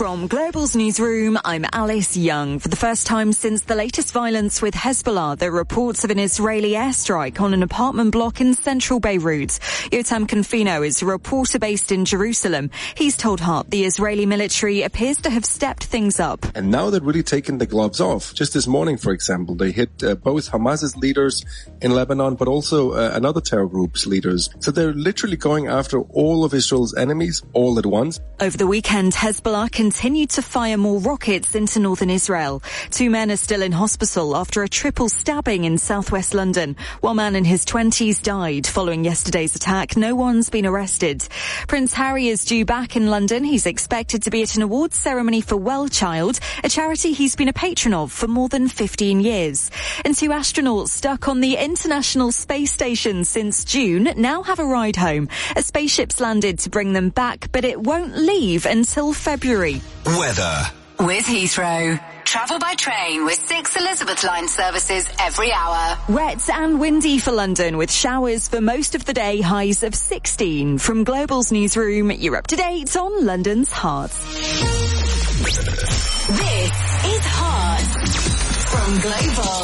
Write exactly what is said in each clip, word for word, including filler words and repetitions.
From Global's newsroom, I'm Alice Young. For the first time since the latest violence with Hezbollah, there are reports of an Israeli airstrike on an apartment block in central Beirut. Yotam Confino is a reporter based in Jerusalem. He's told Hart the Israeli military appears to have stepped things up. And now they're really taking the gloves off. Just this morning, for example, they hit uh, both Hamas's leaders in Lebanon, but also uh, another terror group's leaders. So they're literally going after all of Israel's enemies all at once. Over the weekend, Hezbollah continued to fire more rockets into northern Israel. Two men are still in hospital after a triple stabbing in southwest London. One man in his twenties died following yesterday's attack. No one's been arrested. Prince Harry is due back in London. He's expected to be at an awards ceremony for Wellchild, a charity he's been a patron of for more than fifteen years. And two astronauts stuck on the International Space Station since June now have a ride home. A spaceship's landed to bring them back, but it won't leave until February. Weather. With Heathrow. Travel by train with six Elizabeth Line services every hour. Wet and windy for London with showers for most of the day, highs of sixteen. From Global's newsroom, you're up to date on London's Heart. This is Heart from Global.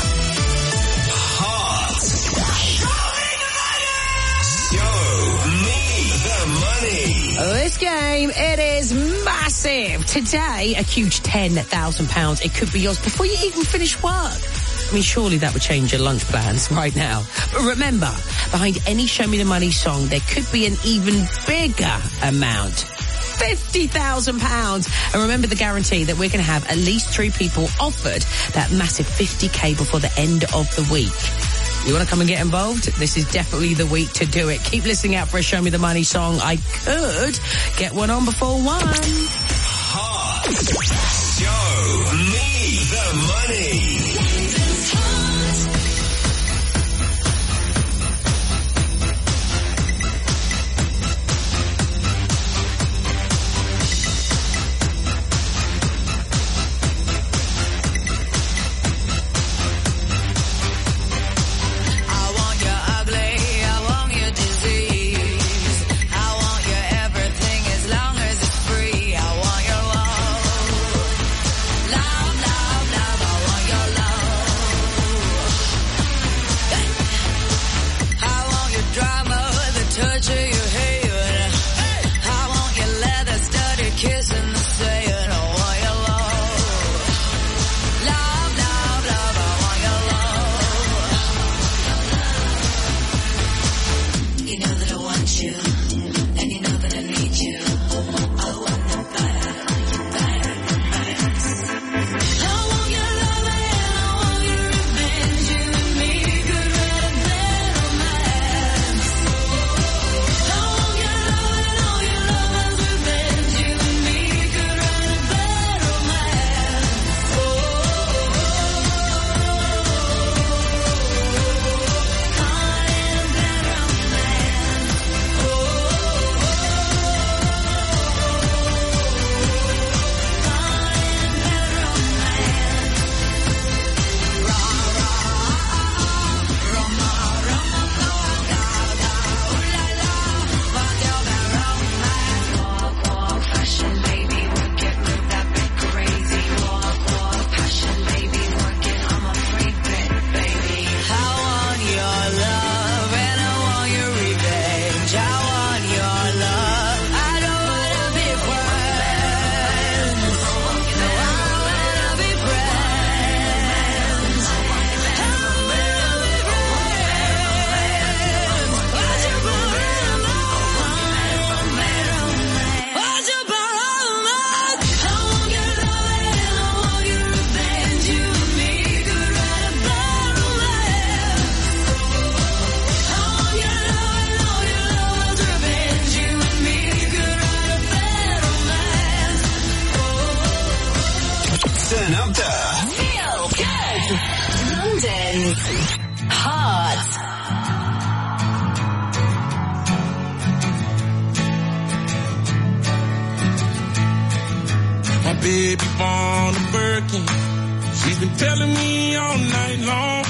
Heart. Show me the money. This game, it is massive. Today, a huge ten thousand pounds. It could be yours before you even finish work. I mean, surely that would change your lunch plans right now. But remember, behind any Show Me the Money song, there could be an even bigger amount. fifty thousand pounds. And remember the guarantee that we're going to have at least three people offered that massive fifty k before the end of the week. You want to come and get involved? This is definitely the week to do it. Keep listening out for a Show Me the Money song. I could get one on before one. Heart. Show me the money. baby born a Birkin. She's been telling me all night long.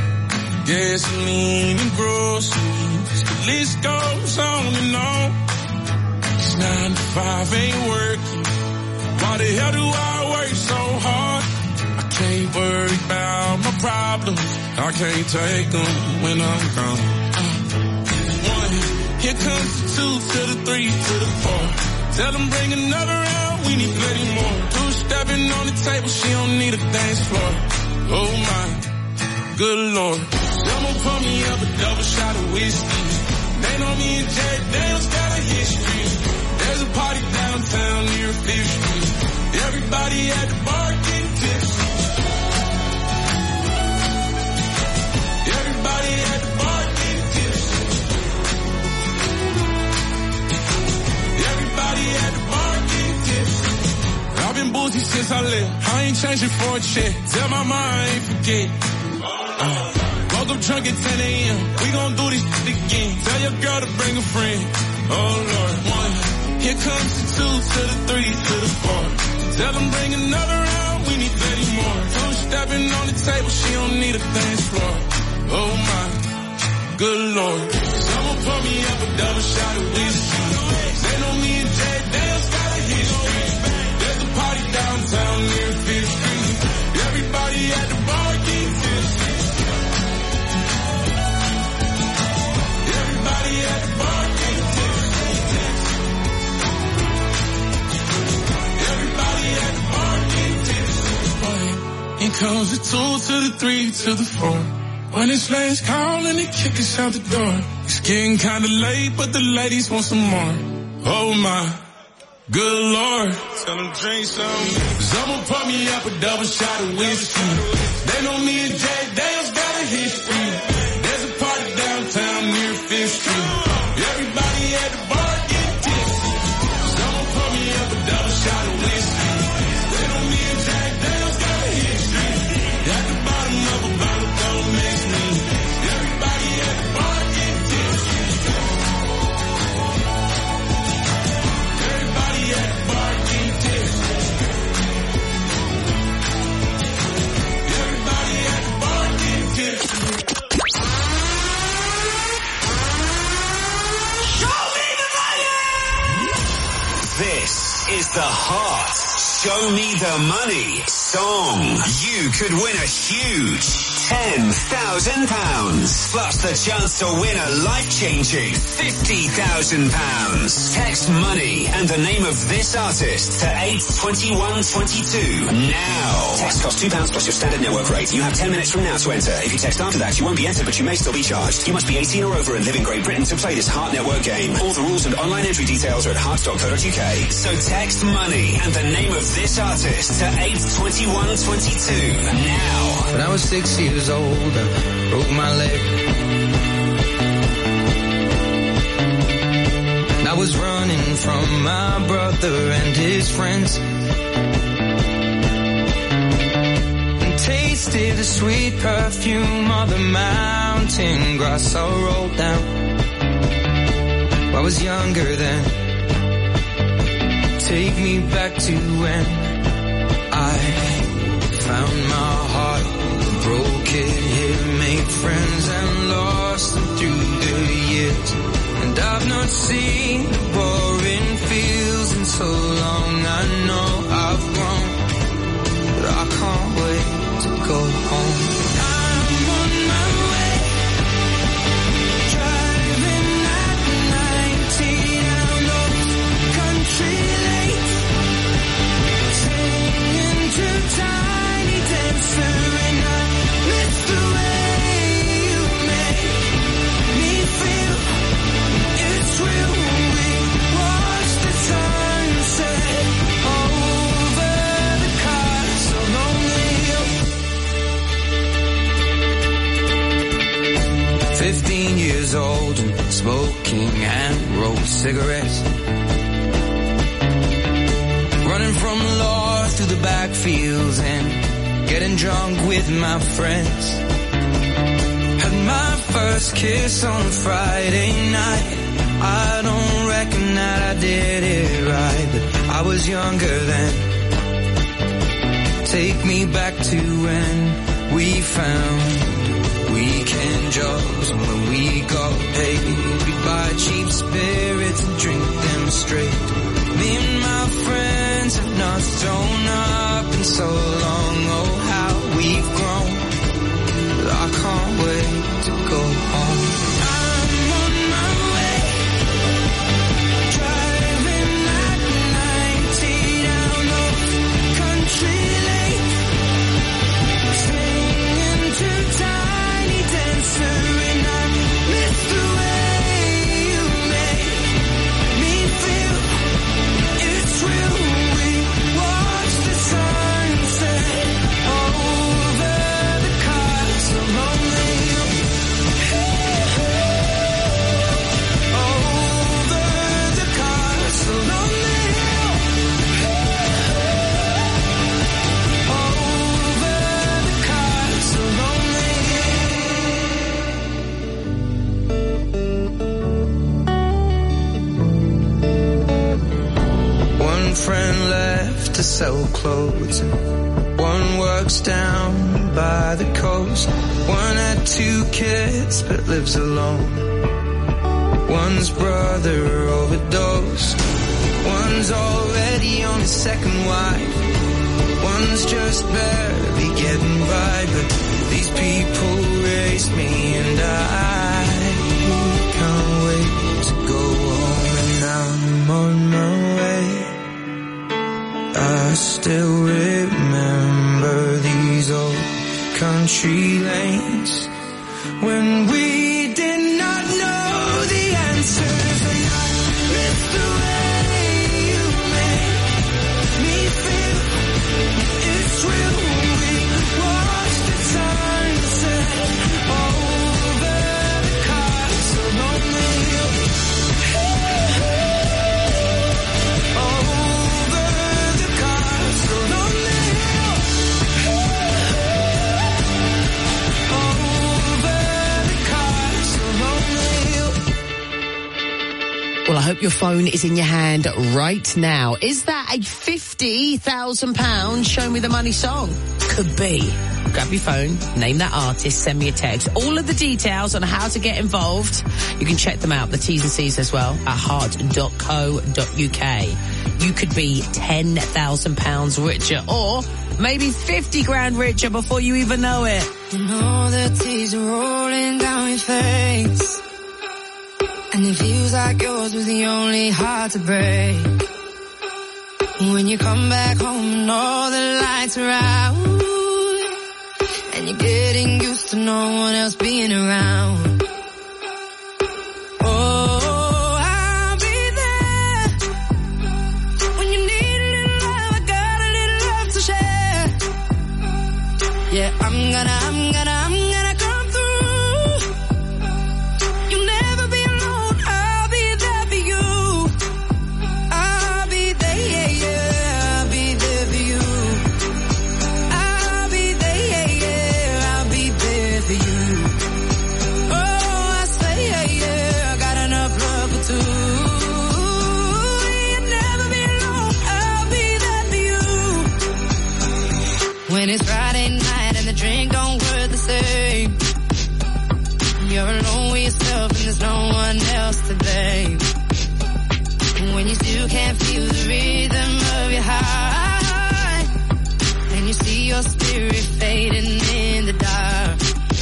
Gasoline and groceries, the list goes on and on. It's nine to five, ain't working. Why the hell do I work so hard? I can't worry about my problems. I can't take them when I'm gone. Uh, one, here comes the two to the three to the four. Tell them bring another round, we need plenty more. Two stepping on the table, she don't need a dance floor. Oh my, good Lord. Someone pour me up a double shot of whiskey. They know me and Jack Daniels got a history. There's a party downtown near Fifth Street. Everybody at the bar getting tipsy. Everybody at the bar getting tipsy. Everybody at the bar getting tipsy. I've been boozy since I left. I ain't changing for a check. Tell my mom I ain't forget. Uh, woke up drunk at ten a.m. We gon' do this shit again. Tell your girl to bring a friend. Oh Lord, one. Here comes the two to the three to the four. Tell them bring another round, we need thirty more. Two stepping on the table, she don't need a dance floor. Oh my, good Lord. Someone pour me up a double shot of whiskey. They know me and Jack Daniels got a history. There's a party downtown near Fifth Street. Everybody at the bar getting tipsy. Everybody at the bar getting tipsy. Everybody at the bar getting tipsy. Here comes the two to the three to the four. When it's last call and they kick us out the door. It's getting kinda late, but the ladies want some more. Oh my, good Lord. Tell them drink some. Someone pour me up a double shot of whiskey. They know me and Jack Daniels got a history. There's a party downtown near Fifth Street. Everybody at the bar getting tipsy. Someone pour me up a double shot of whiskey. They know me and Jack Daniels got a history. At the bottom of a bottle, don't mix me. Everybody at the bar getting tipsy. Everybody at the bar getting tipsy. Everybody at the bar getting tipsy. Show me the money! This is the Heart Show Me the Money song. You could win a huge ten thousand pounds. Plus the chance to win a life-changing fifty thousand pounds. Text money and the name of this artist to eight two one two two now. Text costs two pounds plus your standard network rate. You have ten minutes from now to enter. If you text after that, you won't be entered, but you may still be charged. You must be eighteen or over and live in Great Britain to play this Heart Network game. All the rules and online entry details are at heart dot co dot uk. So text money and the name of this artist to eight two one two two now. When I was six years old, I broke my leg. And I was running from my brother and his friends. And tasted the sweet perfume of the mountain grass I rolled down. I was younger then. Take me back to when I found my heart, broke it here, made friends and lost them through the years. And I've not seen the boring fields in so long. I know I've grown, but I can't wait to go home. I'm on my way, driving at ninety down those country lanes, singing to Tiny Dancer, and I miss the way you make me feel. It's real. We watch the sunset over the castle on the hill. Fifteen years old and smoking and rolled cigarettes, running from the law through the backfields and getting drunk with my friends. Had my first kiss on a Friday night. I don't reckon that I did it right, but I was younger then. Take me back to when we found weekend jobs, and when we got paid, we'd buy cheap spirits and drink them straight. Me and my friends have not shown up in so long. Oh, how we've grown. I can't wait to go home. I'm on my way, driving at ninety down the country lane, singing to Tiny Dancer, and I miss the way you make me feel. It's real. We watch the sunset over the castle lonely. Over the castle lonely. Over the castle lonely. One friend left to sell clothes, and one works down by the coast. One had two kids but lives alone. One's brother overdosed. One's already on his second wife. One's just barely getting by. But these people raised me, and I can't wait to go home. And I'm on my way. I still remember these old country lanes when we did not know the answers, and I miss the way you make me feel. It's real. We watch the sunset over the castle lonely. Over the castle lonely. Over the castle lonely. Well, I hope your phone is in your hand right now. Is that a fifty thousand pound Show Me the Money song? Could be. Grab your phone, name that artist, send me a text. All of the details on how to get involved, you can check them out, the T's and C's as well, at heart dot co dot uk. You could be ten thousand pounds richer, or maybe fifty grand richer before you even know it. You know the tears are rolling down your face, and it feels like yours was the only heart to break. When you come back home and all the lights are out, and you're getting used to no one else being around. Oh, I'll be there when you need a little love. I got a little love to share. Yeah, I'm gonna, I'm gonna, I'm gonna come through. You'll never be alone. I'll be there for you. I'll be there, yeah, yeah. I'll be there for you. I'll be there, yeah, yeah. I'll be there for you. Oh, I say, yeah, yeah. I got enough love for two. You'll never be alone. I'll be there for you. When it's Friday night and the drink don't work the same, you're alone with yourself and there's no one else to blame. When you still can't feel the rhythm of your heart, and you see your spirit fading in the dark.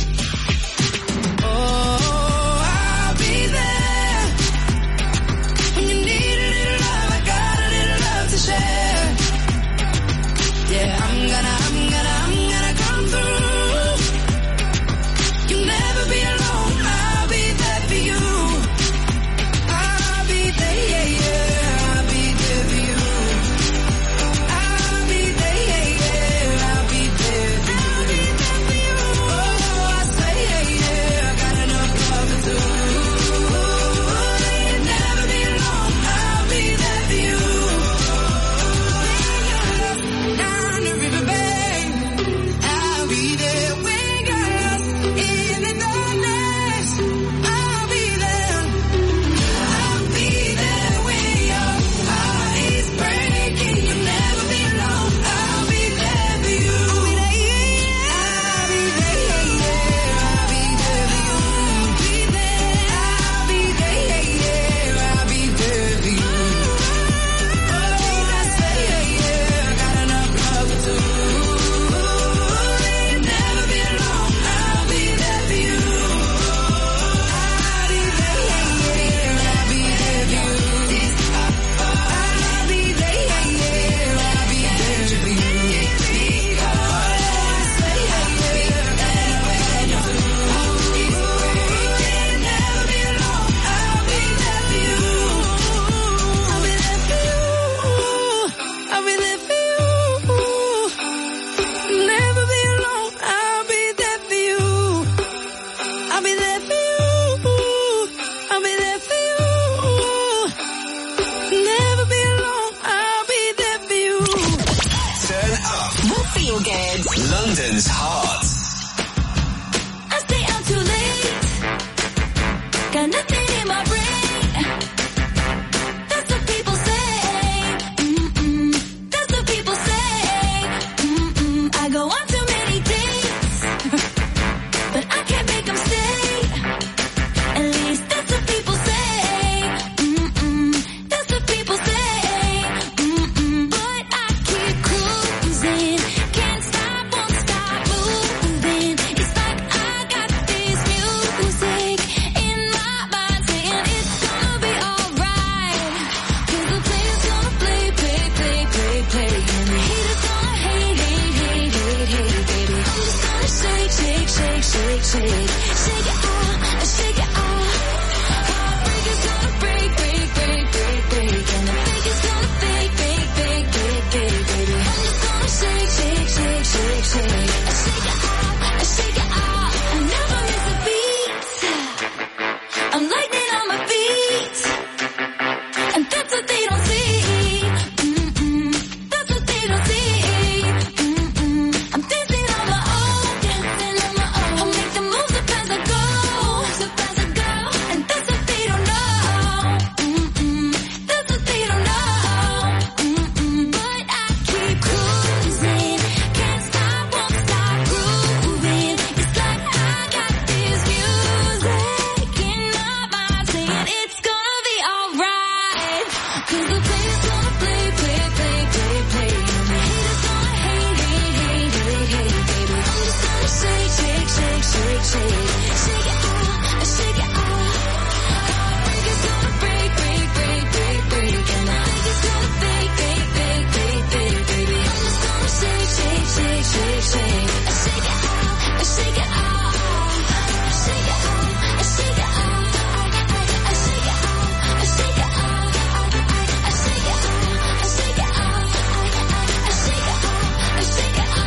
Oh, I'll be there when you need a little love. I got a little love to share. Yeah, I'm gonna, I'm gonna, I'm gonna come through. You'll never be alone. I'll be there for you. I'll be there, yeah, yeah. I'll be there for you. I'll be there, yeah, yeah. I'll be there for you. Feel good. London's Heart. I stay out too late. Got nothing in my brain. That's what people say. Mm-mm. That's what people say. Mm-mm. I go on too many dates, but I can't make them stay. At least that's what people say. Mm-mm. That's what people say. Mm-mm. But I keep cruising. Can't stop, won't stop moving. It's like I got this music in my mind saying it's gonna be alright. 'Cause the player's gonna play, play, play, play, play. And the haters gonna hate, hate, hate, hate, hate, baby. I'm just gonna shake, shake, shake, shake, shake. Shake it out, shake it out. Heartbreak is gonna break, break, break, break, break. And the fake is gonna fake, fake, fake, fake, fake, baby. I'm just gonna shake, shake, shake, shake, shake. I shake it out, I shake it out. I never miss a beat. I'm lightning on my feet. And that's what they don't see. Mm-mm. That's what they don't see. Mm-mm. I'm dancing on my own, dancing on my own. I'll make the moves up as I go, up as I go. And that's what they don't know. Mm-mm. That's what they don't know. Mm-mm. But I keep cruising, can't stop, won't stop grooving. It's like I got this music in my mind saying it's gonna be alright. 'Cause the player's gonna play, play, play, play, play. And the haters gonna hate, hate, hate, hate, hate, baby. I'm just gonna shake, shake, shake, shake, shake. Shake it out, shake it out. Heartbreak is gonna break, break, break, break, break. And the fake is gonna fake, fake, fake, fake, fake, baby. I'm just gonna shake, shake, shake, shake, shake. I shake it out, I shake it out. Shake it out, I shake it out. I shake it out, I shake it out. I shake it out, I shake it out. I shake it out, I shake it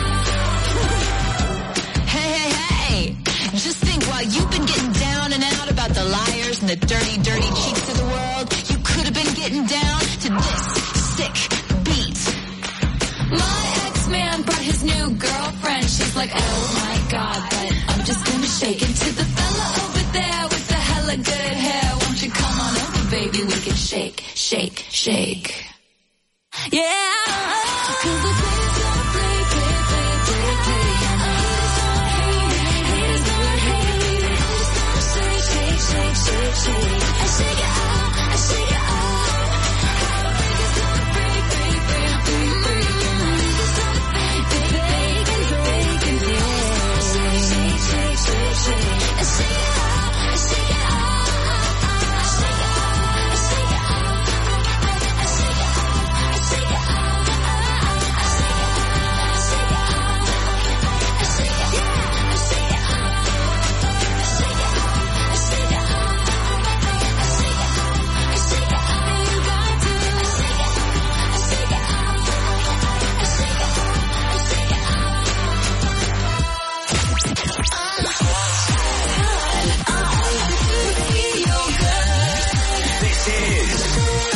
out. Hey, hey, hey. Just think, while you've been getting down and out about the liars and the dirty, dirty cheats of the world, you could have been getting down to this sick beat. My ex-man brought his new girlfriend. She's like, oh my god, but I'm just gonna shake it to the fella over there with the hella good hair. Won't you come on over, baby? We can shake, shake, shake. Yeah. 'Cause the player's gonna play, play, play, play, play. And the haters gonna hate, haters gonna hate. I'm just gonna shake, shake, shake, shake, shake. I shake it out, I shake it out. Heartbreak is gonna break, break, break, break, break. And the haters gonna fake, fake, fake, and fake, and fake. Shake, shake, shake, shake, shake. I shake it out, I shake it out. I shake it out, I shake it out. I shake it out, I shake it out. This is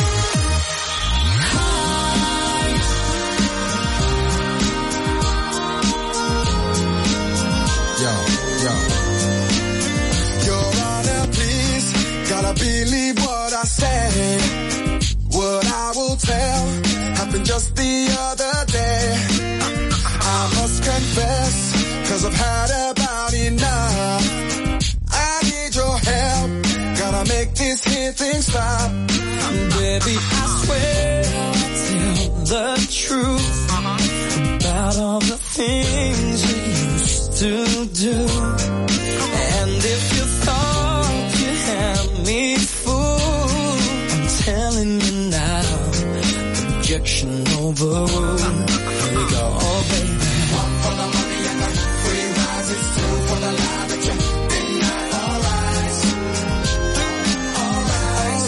Yo, yo. Your Honor, please, gotta believe what I say. What I will tell happened just the other day. I must confess, 'cause I've had about enough. I need your help, gotta make this here thing stop. Baby, I swear I'll tell the truth about all the things we used to do. And if you thought you had me fooled, I'm telling you now, objection overruled. Here we go, oh baby. One for the money and the free rides, it's two for the life that you're denied. All right, all right,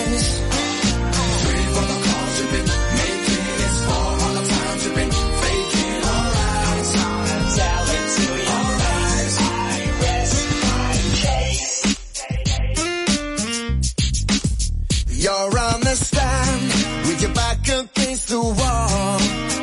three for the calls you've been making, it's four all the times you've been faking. All right, tell it to your eyes, I rest my case. You're on the stand with your back against the wall.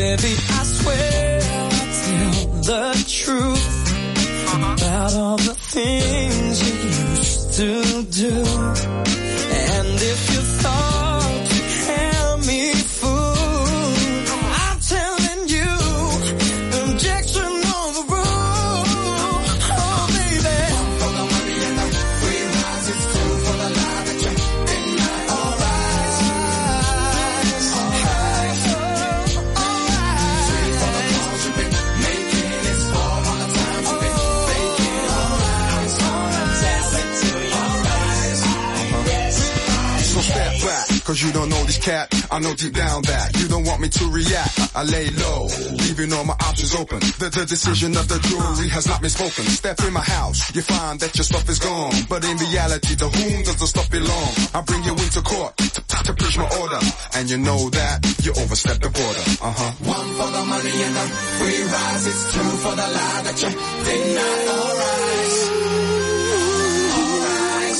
Baby, I swear I'll tell the truth about all the things you used to do. And if you thought you held me fool, I'm telling you, objection overruled. Oh, baby. One for the money and the free rise. It's two for the lie that you denied. All right. All right. All right. Three for the calls you've been making. It's four all the times you've been faking. All right. All right. Tell it to you. All right. So step back, cause you don't know this cat. I know deep down that you don't want me to react. I lay low, leaving all my options open. The, the decision of the jury has not been spoken. Step in my house, you find that your stuff is gone. But in reality, to whom does the stuff belong? I bring you into court to, to preach my order. And you know that you overstepped the border. Uh-huh. One for the money and the free rise. It's two for the lie that you denied. All right. All right.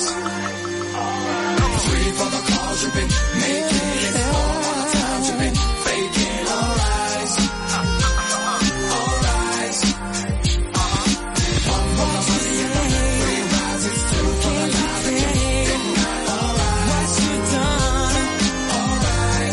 Three for the calls you've been making. It's four all the times you've been faking. All right. All right. One for the money and the free rise. It's two for the lie that you denied. All right. What you done? All right.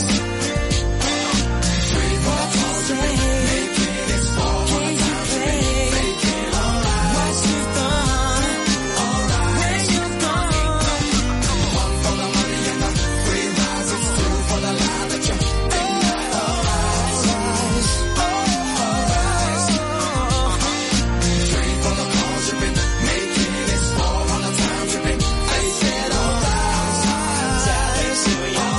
Three for the calls you've been making. It's four all the times you've been faking. All right. What you done? All right. Where you gone? One for the money and the free rise. It's two for the lie that you denied. All right. All right. Three for the calls you've been making. It's four all the times you've been faking. All right. Tell it to you. All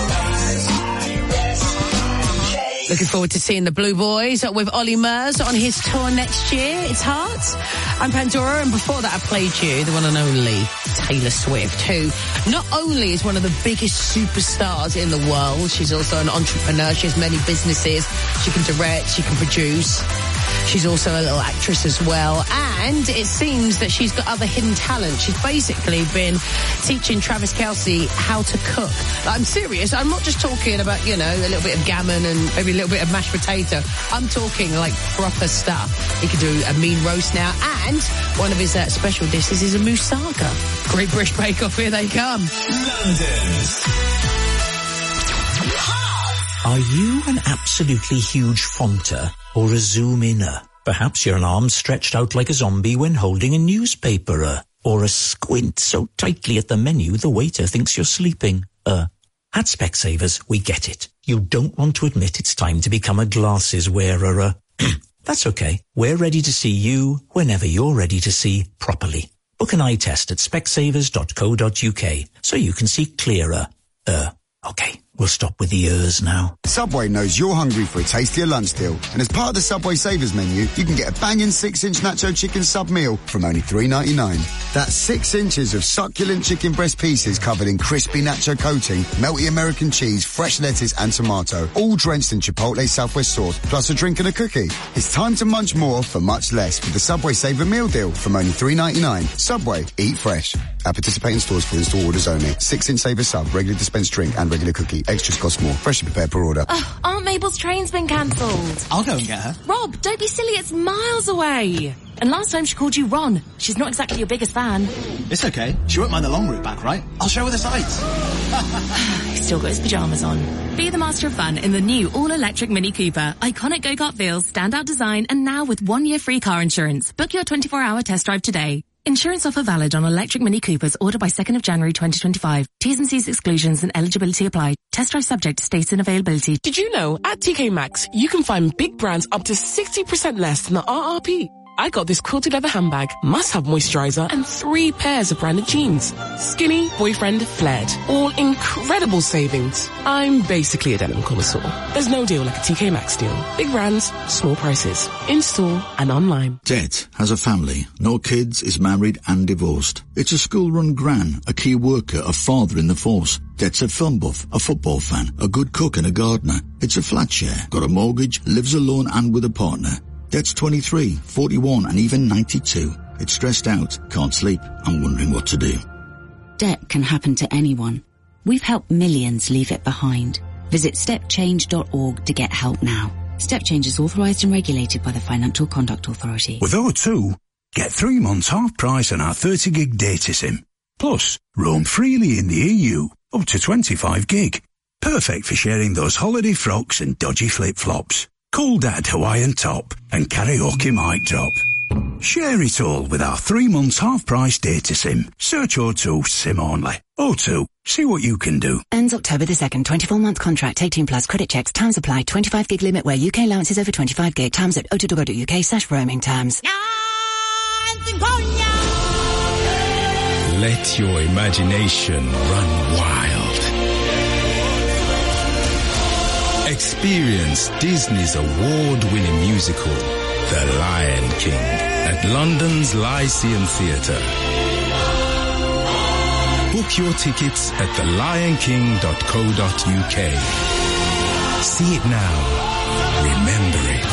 right. Looking forward to seeing the Blue Boys with Ollie Murs on his tour next year. It's Heart. I'm Pandora, and before that I played you the one and only Taylor Swift, who not only is one of the biggest superstars in the world, she's also an entrepreneur. She has many businesses. She can direct, she can produce. She's also a little actress as well. And it seems that she's got other hidden talent. She's basically been teaching Travis Kelce how to cook. Like, I'm serious. I'm not just talking about, you know, a little bit of gammon and maybe a little bit of mashed potato. I'm talking like proper stuff. He can do a mean roast now. And one of his uh, special dishes is a moussaka. Great British Bake Off, here they come. London's Are you an absolutely huge fonter or a zoom-inner? Perhaps you're an arm stretched out like a zombie when holding a newspaper, uh, or a squint so tightly at the menu the waiter thinks you're sleeping. Uh, at Specsavers, we get it. You don't want to admit it's time to become a glasses wearer. Uh, that's okay. We're ready to see you whenever you're ready to see properly. Book an eye test at specsavers dot co dot uk so you can see clearer. Uh, okay. We'll stop with the ers now. Subway knows you're hungry for a tastier lunch deal. And as part of the Subway Savers menu, you can get a banging six-inch nacho chicken sub meal from only three ninety-nine. That's six inches of succulent chicken breast pieces covered in crispy nacho coating, melty American cheese, fresh lettuce and tomato, all drenched in Chipotle Southwest sauce, plus a drink and a cookie. It's time to munch more for much less with the Subway Saver meal deal from only three ninety-nine. Subway, eat fresh. At participating stores for in-store orders only. Six-inch Saver sub, regular dispensed drink and regular cookie. Extras cost more. Freshly prepared per order. Oh, Aunt Mabel's train's been cancelled. I'll go and get her. Rob, don't be silly. It's miles away. And last time she called you Ron. She's not exactly your biggest fan. It's okay. She won't mind the long route back, right? I'll show her the sights. He's still got his pyjamas on. Be the master of fun in the new all-electric Mini Cooper. Iconic go-kart feels, standout design, and now with one-year free car insurance. Book your twenty-four hour test drive today. Insurance offer valid on electric Mini Coopers ordered by second of January twenty twenty-five. T's and C's exclusions and eligibility apply. Test drive subject to states and availability. Did you know at T K Maxx you can find big brands up to sixty percent less than the R R P? I got this quilted leather handbag, must-have moisturizer, and three pairs of branded jeans. Skinny, boyfriend, flared. All incredible savings. I'm basically a denim connoisseur. There's no deal like a T K Maxx deal. Big brands, small prices. In-store and online. Det has a family. No kids, is married and divorced. It's a school-run gran, a key worker, a father in the force. Det's a film buff, a football fan, a good cook and a gardener. It's a flat share, got a mortgage, lives alone and with a partner. Det's twenty-three, forty-one and even ninety-two. It's stressed out, can't sleep, and wondering what to do. Debt can happen to anyone. We've helped millions leave it behind. Visit step change dot org to get help now. Step Change is authorised and regulated by the Financial Conduct Authority. With O two, get three months half price on our thirty gig data SIM. Plus, roam freely in the E U, up to twenty-five gig. Perfect for sharing those holiday frocks and dodgy flip-flops. Cool Dad Hawaiian top and karaoke mic drop. Share it all with our three months half price data SIM. Search O two SIM only. O two, see what you can do. Ends October the second, twenty-four month contract, eighteen plus credit checks, terms apply, twenty-five gig limit where U K allowance is over twenty-five gig, terms at o two dot co dot U K slash roaming terms. Let your imagination run wild. Experience Disney's award-winning musical, The Lion King, at London's Lyceum Theatre. Book your tickets at the lion king dot co dot U K. See it now. Remember it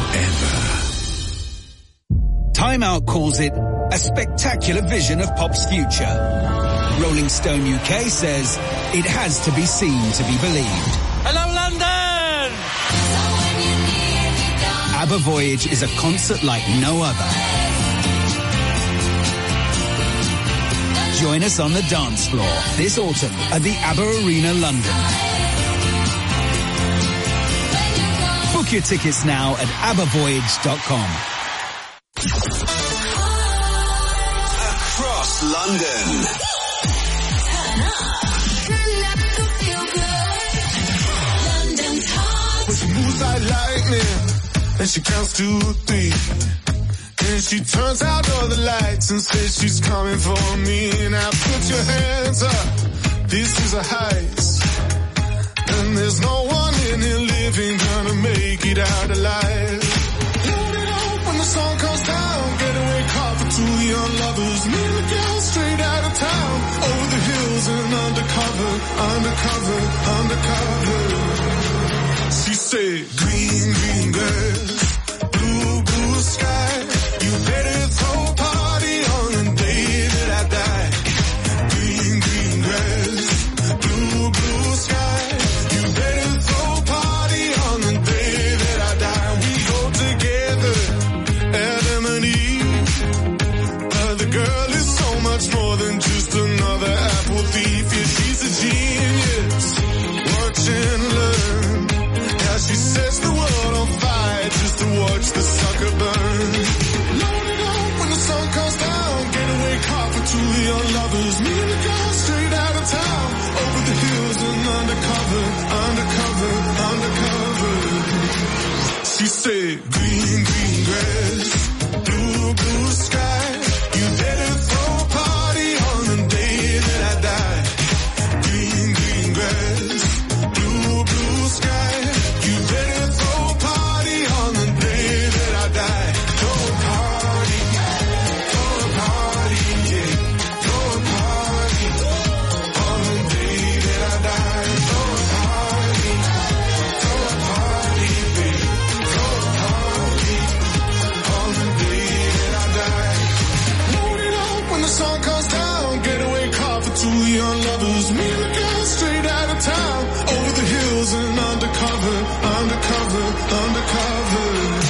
forever. Time Out calls it a spectacular vision of pop's future. Rolling Stone U K says it has to be seen to be believed. Hello, London! ABBA Voyage is a concert like no other. Join us on the dance floor this autumn at the ABBA Arena, London. Book your tickets now at abba voyage dot com. Across London. When she moves like lightning, and she counts to three. And she turns out all the lights and says she's coming for me. Now put your hands up, this is a heist. And there's no one in here living gonna make it out alive. Load it up when the sun comes down, getaway car for two young lovers. Me and the girl straight out of town, over the hills and undercover, undercover, undercover. She said, green, green girls, blue, blue sky. You better throw a party on the day that I die. Green, green grass, blue, blue sky. You better throw a party on the day that I die. We go together, Adam and Eve. But the girl is so much more than just another apple thief. Yeah, she's a genius. Watch and learn. How she sets the world on fire just to watch the sucker burn. Load it up when the sun comes down. Getaway car for two young lovers. Me and the girl straight out of town. Over the hills and undercover, undercover, undercover. She said, green, green grass, blue, blue sky. You better throw a party on the day that I die. Green, green grass, blue, blue sky. You better throw a party on the day that I die. Throw a party, throw a party, yeah. Throw a party on the day that I die. Throw a party, throw a party, baby. Throw a party on the day that I die. Load it up when the sun comes down. Getaway car for two young lovers. Me and the girl straight out of town. Over the hills and undercover, undercover, undercover.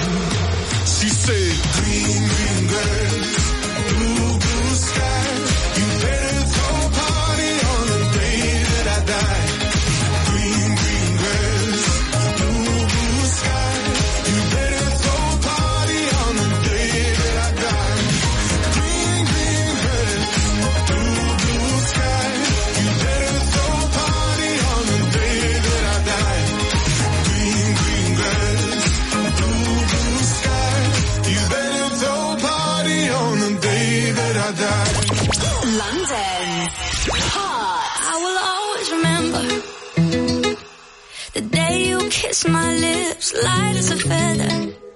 She said, green, green grass, blue, blue sky. You better throw a party on the day that I die. Green, green grass, blue, blue sky. You better throw a party on the day that I die. Green, green grass, blue, blue sky. You better throw a party on the day that I die. Green, green grass, blue, blue sky. You better throw a party on the day that I die. London. I will always remember the day you kissed my lips, light as a feather.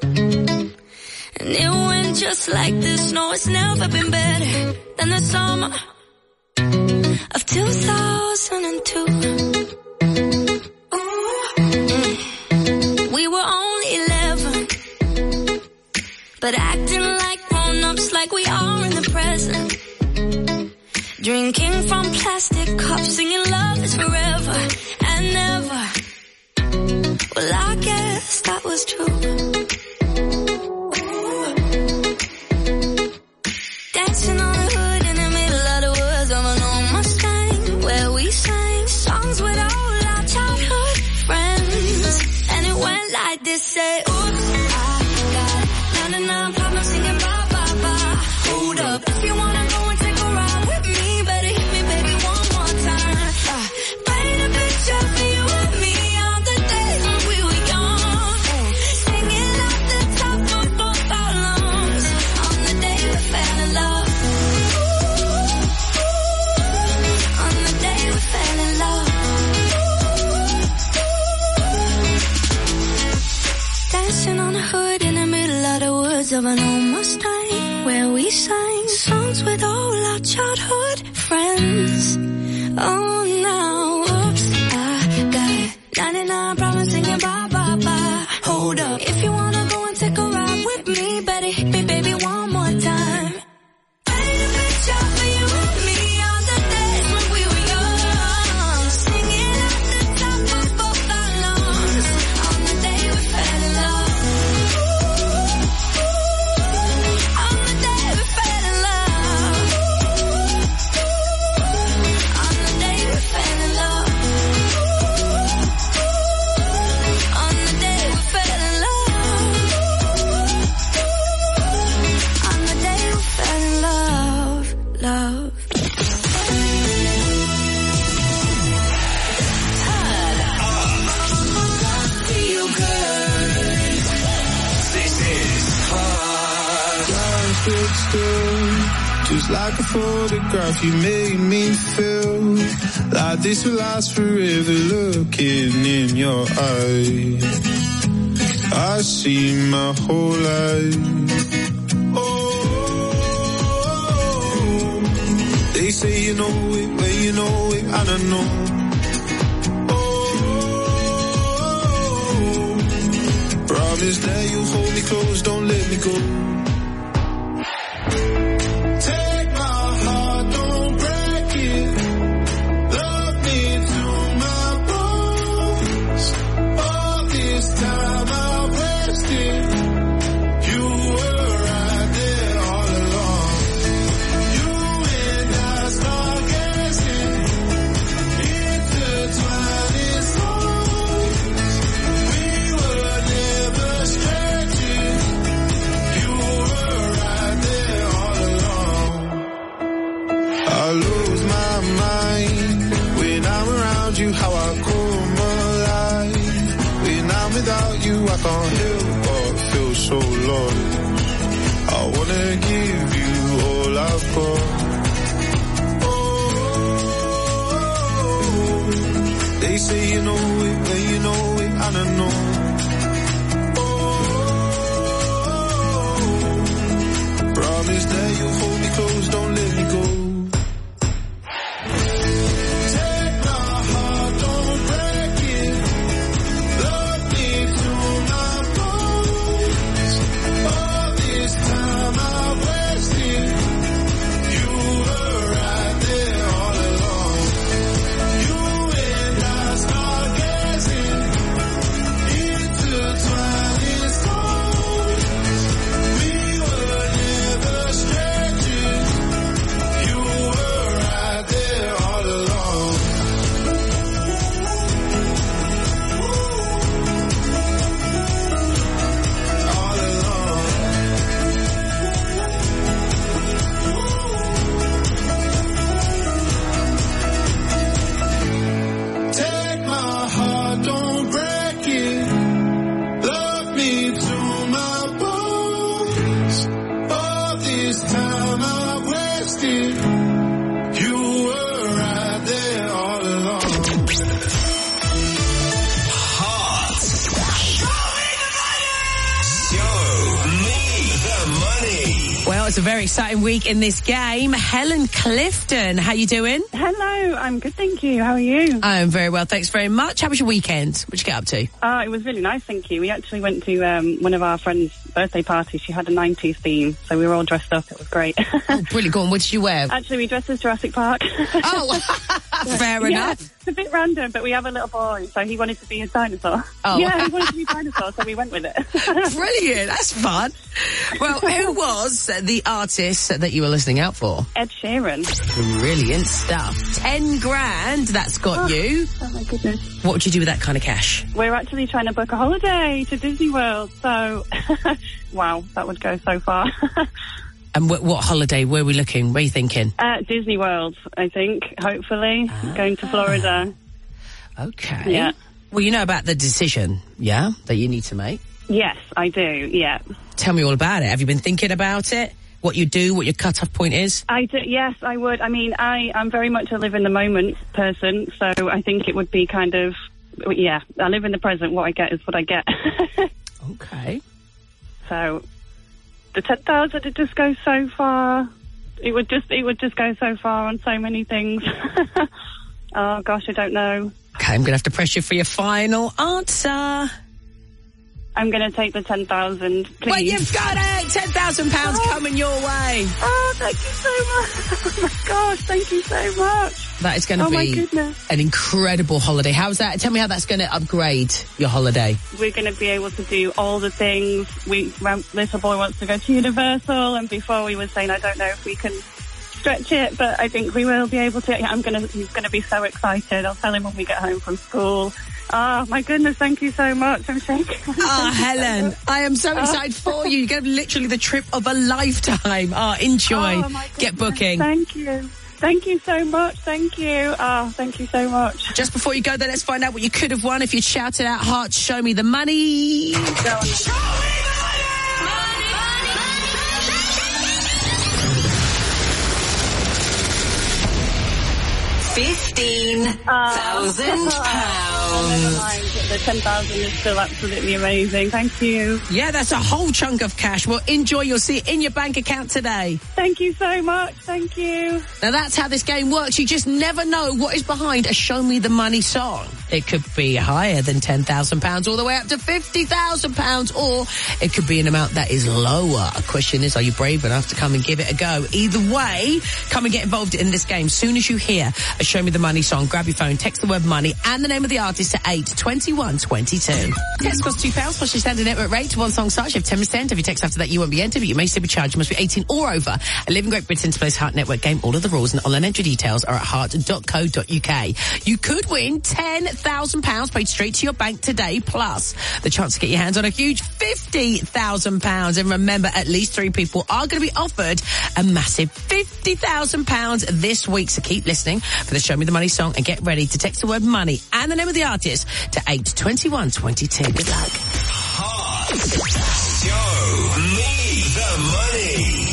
And it went just like this. No, it's never been better than the summer of two thousand two. Mm. We were only eleven, but acting like grown-ups, like we are in the present. Drinking from plastic cups, singing love is forever and never. Well, I guess that was true. Dancing on the hood in the middle of the woods of an old Mustang, where we sang songs with all our childhood friends. And it went like this, say, oops, I got ninety-nine problems singing bye, bye, bye. Hold up, if you wanna go and take a ride with me, better hit me, baby, one more time. Uh, paint a picture for you and me on the days when we were young. Singing off the top of both our lungs on the day we fell in love. On the day we fell in love. Dancing on the hood in the middle of the woods of an old Mustang, where we sang songs with all our childhood friends. Oh, now, oops, I got ninety-nine problems singing bye, bye, bye. Hold up, if you wanna go and take a ride with me, better hit me, baby, one more time. Paint a picture for you and me on the days when we were young. Singing at the top of both our lungs on the day we fell in love. On the day we fell in love. On the day we fell in love. On the day we fell in love. On the day we fell in love, love. Feel good. This is Life gets still, just like a photograph. You made me feel like this will last forever. Looking in your eyes, I see my whole life. Oh, they say you know it, but you know it, I don't know. Oh, promise that you'll hold me close, don't let me go. Take my heart, don't break it. Love me to my bones. All this time I wasted. You were right there all along. You and I stargazing, intertwined in songs. We were never strangers. You were right there all along. I lose my mind when I'm around you, how I come alive. When I'm without you, I can't help but feel so lost. I wanna give you all I've got. Oh, they say you know it, but you know it, I don't know. Oh, promise that you'll hold me close, don't let me go. Take my heart, don't break it. Love me to my bones. All this time I wasted. You were right there all along. You and I stargazing, intertwined in songs. We were never strangers. You were right there all along. All along. Take my heart, don't break it. Love me to my bones. All this time I wasted. You were right there all along. Hot. Show me the money. Well, it's a very exciting week in this game. Helen Clifton, how you doing? Hello, I'm good, thank you. How are you? I'm very well, thanks very much. How was your weekend? What'd you get up to? Uh, it was really nice, thank you. We actually went to um, one of our friends' birthday parties. She had a nineties theme, so we were all dressed up. It was great. Oh, brilliant. Go on, what did you wear? Actually, we dressed as Jurassic Park. Oh, Fair yeah, enough. It's a bit random, but we have a little boy, so he wanted to be a dinosaur. Oh. Yeah, he wanted to be a dinosaur, so we went with it. Brilliant. That's fun. Well, who was the artist that you were listening out for? Ed Sheeran. Brilliant stuff. Ten grand, that's got Oh, you. oh my goodness. What would you do with that kind of cash? We're actually trying to book a holiday to Disney World, so wow, that would go so far. And what, what holiday? Where are we looking? Where are you thinking? Uh, Disney World, I think, hopefully. Ah. Going to Florida. Okay. Yeah. Well, you know about the decision, yeah, that you need to make? Yes, I do, yeah. Tell me all about it. Have you been thinking about it? What you do, what your cut-off point is? I do, yes, I would. I mean, I, I'm very much a live in the moment person, so I think it would be kind of, yeah, I live in the present. What I get is what I get. Okay. So the ten thousand, it just goes so far. It would just, it would just go so far on so many things. Oh, gosh, I don't know. Okay, I'm going to have to press you for your final answer. I'm going to take the ten thousand, please. Well, you've got it! ten thousand pounds Oh. coming your way. Oh, thank you so much. Oh, my gosh, thank you so much. That is going to Oh, my be goodness. an incredible holiday. How's that? Tell me how that's going to upgrade your holiday. We're going to be able to do all the things. We, my little boy wants to go to Universal, and before we were saying, I don't know if we can stretch it, but I think we will be able to. Yeah, I'm going to, he's going to be so excited. I'll tell him when we get home from school. Oh, my goodness, thank you so much. I'm shaking. Oh, Helen, I am so excited for you. You're going to have literally the trip of a lifetime. Oh, enjoy. Oh, my Get goodness. booking. Thank you. Thank you so much. Thank you. Oh, thank you so much. Just before you go there, let's find out what you could have won if you'd shouted out, Heart, show me the money. Go on. Fifteen thousand Oh, never mind. The ten thousand is still absolutely amazing. Thank you. Yeah, that's a whole chunk of cash. Well, enjoy. You'll see it in your bank account today. Thank you so much. Thank you. Now, that's how this game works. You just never know what is behind a Show Me the Money song. It could be higher than ten thousand pounds, all the way up to fifty thousand pounds, or it could be an amount that is lower. A question is, are you brave enough to come and give it a go? Either way, come and get involved in this game. Soon as you hear a Show Me the Money song, grab your phone, text the word money and the name of the artist to eight twenty-one twenty-two. Text costs two pounds plus your standard network rate to one song start. You have ten percent. If you text after that, you won't be entered, but you may still be charged. You must be eighteen or over and live in Great Britain to play this Heart Network game. All of the rules and online entry details are at heart dot co dot uk. You could win ten thousand pounds paid straight to your bank today, plus the chance to get your hands on a huge fifty thousand pounds. And remember, at least three people are going to be offered a massive fifty thousand pounds this week. So keep listening for the Show Me the Money song and get ready to text the word money and the name of the artist to eight twenty-one twenty-two. Good luck. Heart. Show me the money.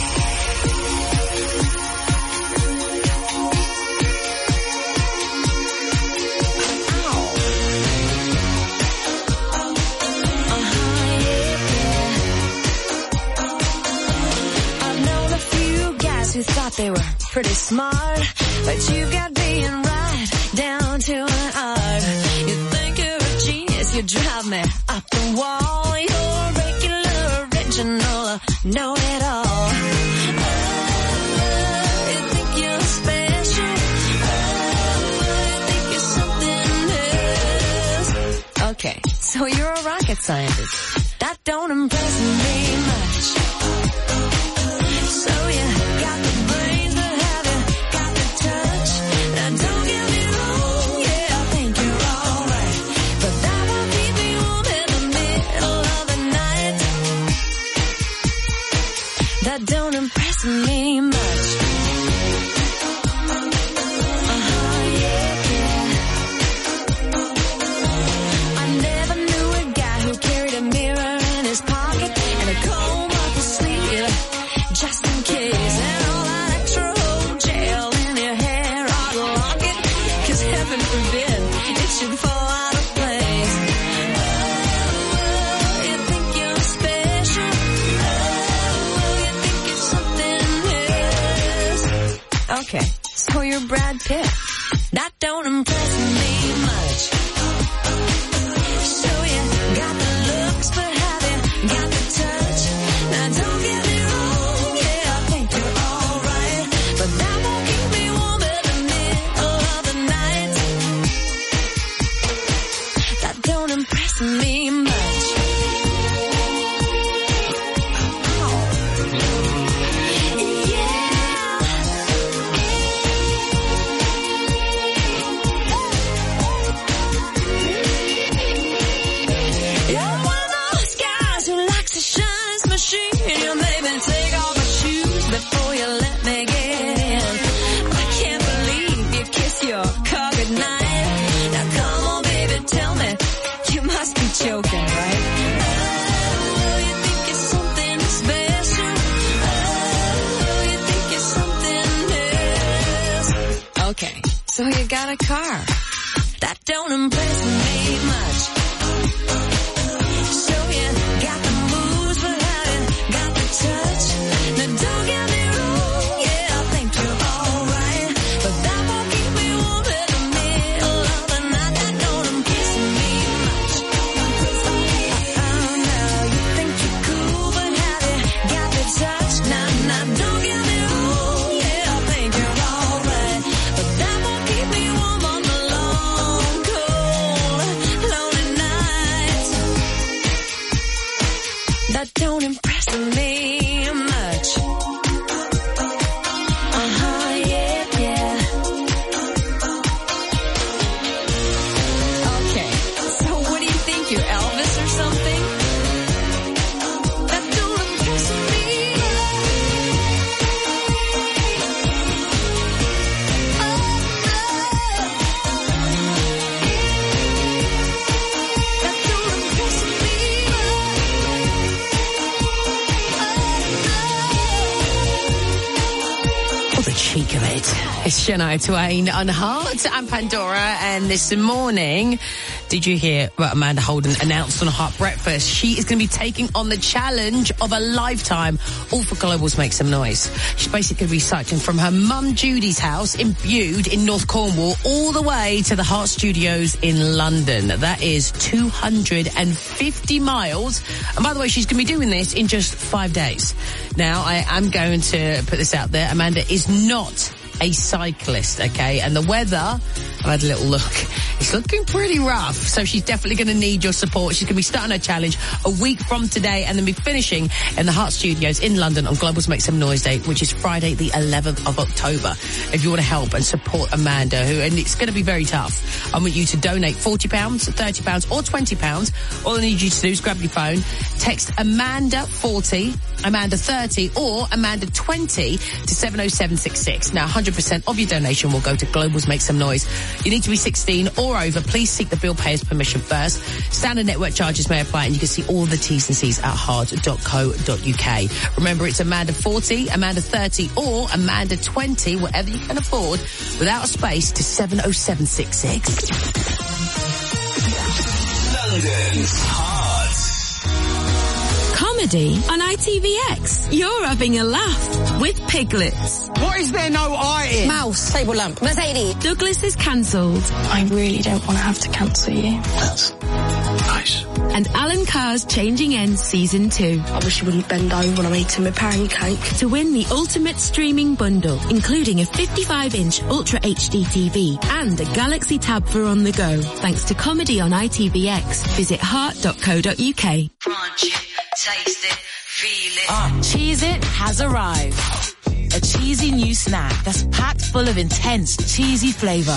Who thought they were pretty smart, but you've got being right down to an art. You think you're a genius, you drive me up the wall. You're regular, original, know it all. Oh, you think you're special. Oh, you think you're something else. Okay, so you're a rocket scientist. That don't impress me much. So you got the brains, but have you got the touch? Now don't get me wrong, yeah, I think you're alright, but that won't keep me warm in the middle of the night. That don't impress me much. Uh-huh, yeah, yeah. I never knew a guy who carried a mirror in his pocket and a comb up his sleeve, just in case. And all that extra old gel in your hair, I'd lock it, 'cause heaven forbid it should fall out of place. Oh, you think you're special. Oh, you think you're something else. Okay, so you're Brad Pitt. That don't impress me much. So you got the looks, but have you got the touch? Now don't get me wrong, yeah, I think you're alright, but that won't keep me warm in the middle of got a car. That don't impress me much. So you got the moves, but haven't got the touch. Now don't get me wrong, yeah, I think you're alright, but that won't keep me warm in the middle of the night. That don't impress me much. Oh no, you think you're cool, but haven't got the touch. Now, now don't get me wrong, yeah, I think you're alright, but that won't keep me warm on the long, cold, lonely nights. That don't impress me much. Uh-huh, yeah, yeah. Okay, so what do you think, you're Elvis or something? That don't impress me. Oh, the cheek of it. It's Shania Twain on Heart and Pandora. And this morning, did you hear what Amanda Holden announced on Heart Breakfast? She is going to be taking on the challenge of a lifetime, all for Globals Make Some Noise. She's basically recycling from her mum Judy's house in Bude in North Cornwall all the way to the Heart Studios in London. That is two hundred fifty miles. And by the way, she's going to be doing this in just five days. Now, I am going to put this out there. Amanda is not a cyclist, okay? And the weather, I've had a little look, it's looking pretty rough. So she's definitely going to need your support. She's going to be starting her challenge a week from today and then be finishing in the Heart Studios in London on Globals Make Some Noise Day, which is Friday the eleventh of October. If you want to help and support Amanda, who, and it's going to be very tough, I want you to donate forty pounds, thirty pounds or twenty pounds. All I need you to do is grab your phone, text Amanda forty, Amanda thirty or Amanda twenty to seven oh seven six six. Now, one hundred percent of your donation will go to Globals Make Some Noise. You need to be sixteen or over. Please seek the bill payer's permission first. Standard network charges may apply, and you can see all the T's and C's at hard dot co dot uk. Remember, it's Amanda forty, Amanda thirty or Amanda twenty, whatever you can afford, without a space, to seven oh seven six six. London's Heart. Comedy on I T V X. You're having a laugh with Piglets. What is there no I in? Mouse, table lamp, Mercedes. Douglas is cancelled. I really don't want to have to cancel you. That's nice. And Alan Carr's Changing Ends Season two. I wish you wouldn't bend over when I'm eating my pancake. To win the ultimate streaming bundle, including a fifty-five inch Ultra H D T V and a Galaxy Tab for on the go. Thanks to Comedy on I T V X. Visit heart dot co dot uk. Crunch it, taste it, feel it. Ah, Cheez It has arrived. A cheesy new snack that's packed full of intense cheesy flavour.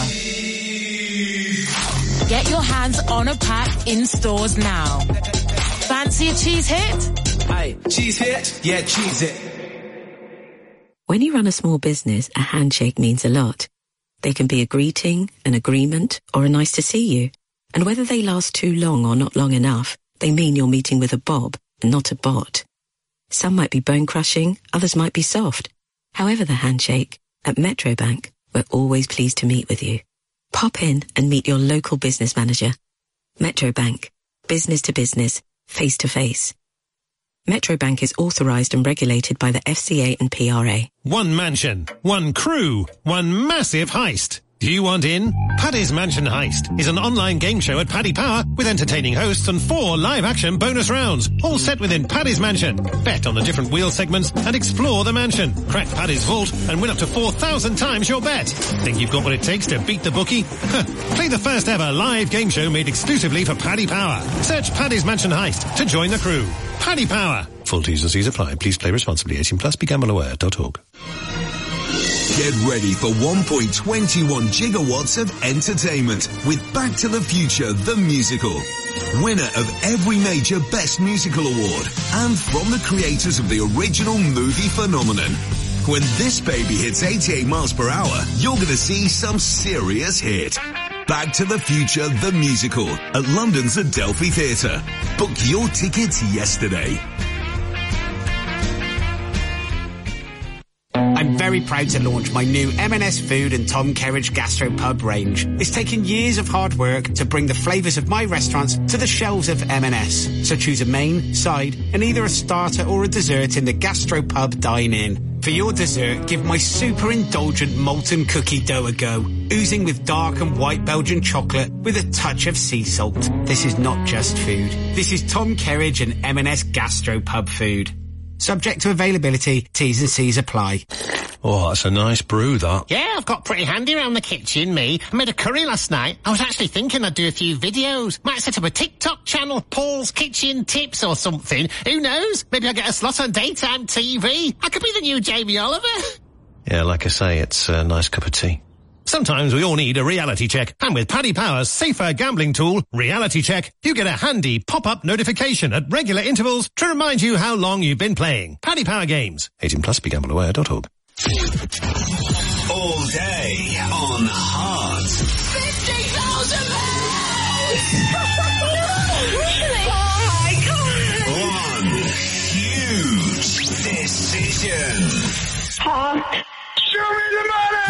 Get your hands on a pack in stores now. Fancy a cheese hit? Hey, cheese hit? Yeah, cheese it. When you run a small business, a handshake means a lot. They can be a greeting, an agreement, or a nice to see you. And whether they last too long or not long enough, they mean you're meeting with a Bob and not a bot. Some might be bone-crushing, others might be soft. However the handshake, at Metrobank, we're always pleased to meet with you. Pop in and meet your local business manager. Metrobank. Business to business. Face to face. Metrobank is authorised and regulated by the F C A and P R A. One mansion, one crew, one massive heist. Do you want in? Paddy's Mansion Heist is an online game show at Paddy Power with entertaining hosts and four live-action bonus rounds, all set within Paddy's Mansion. Bet on the different wheel segments and explore the mansion. Crack Paddy's vault and win up to four thousand times your bet. Think you've got what it takes to beat the bookie? Play the first ever live game show made exclusively for Paddy Power. Search Paddy's Mansion Heist to join the crew. Paddy Power. Full T's and C's apply. Please play responsibly. eighteen plus. Be gamble aware dot org. Get ready for one point two one gigawatts of entertainment with Back to the Future, the musical. Winner of every major Best Musical Award and from the creators of the original movie phenomenon. When this baby hits eighty-eight miles per hour, you're going to see some serious hit. Back to the Future, the musical at London's Adelphi Theatre. Book your tickets yesterday. I I'm very proud to launch my new M and S Food and Tom Kerridge Gastropub range. It's taken years of hard work to bring the flavours of my restaurants to the shelves of M and S. So choose a main, side and either a starter or a dessert in the Gastropub dine-in. For your dessert, give my super indulgent molten cookie dough a go, oozing with dark and white Belgian chocolate with a touch of sea salt. This is not just food. This is Tom Kerridge and M and S Gastropub food. Subject to availability, T's and C's apply. Oh, that's a nice brew, that. Yeah, I've got pretty handy around the kitchen, me. I made a curry last night. I was actually thinking I'd do a few videos. Might set up a TikTok channel, Paul's Kitchen Tips or something. Who knows? Maybe I'll get a slot on daytime T V. I could be the new Jamie Oliver. Yeah, like I say, it's a nice cup of tea. Sometimes we all need a reality check. And with Paddy Power's safer gambling tool, Reality Check, you get a handy pop-up notification at regular intervals to remind you how long you've been playing. Paddy Power Games. eighteen plus, be gamble aware dot org. All day on Heart. fifty thousand pounds! Oh my God! One huge decision. Heart, show me the money!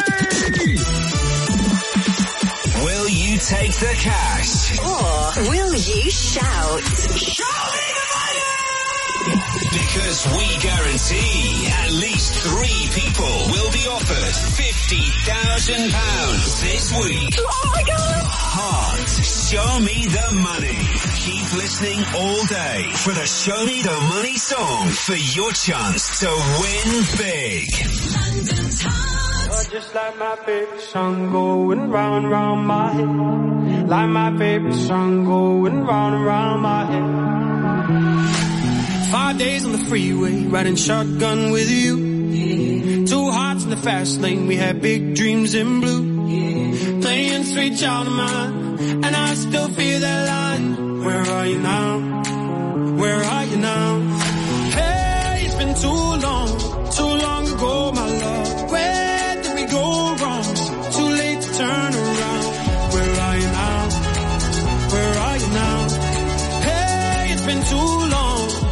Will you take the cash? Or will you shout? Show me the money! Because we guarantee at least three people will be offered fifty thousand pounds this week. Oh my God! Heart, show me the money. Keep listening all day for the Show Me the Money song for your chance to win big. You're just like my favorite song going round and round my head. Like my favorite song going round and round my head. Five days on the freeway, riding shotgun with you. Yeah. Two hearts in the fast lane, we had big dreams in blue. Yeah. Playing sweet child of mine, and I still feel that line. Where are you now? Where are you now? Hey, it's been too long, too long ago, my love. Where did we go wrong? Too late to turn around. Where are you now? Where are you now? Hey, it's been too long.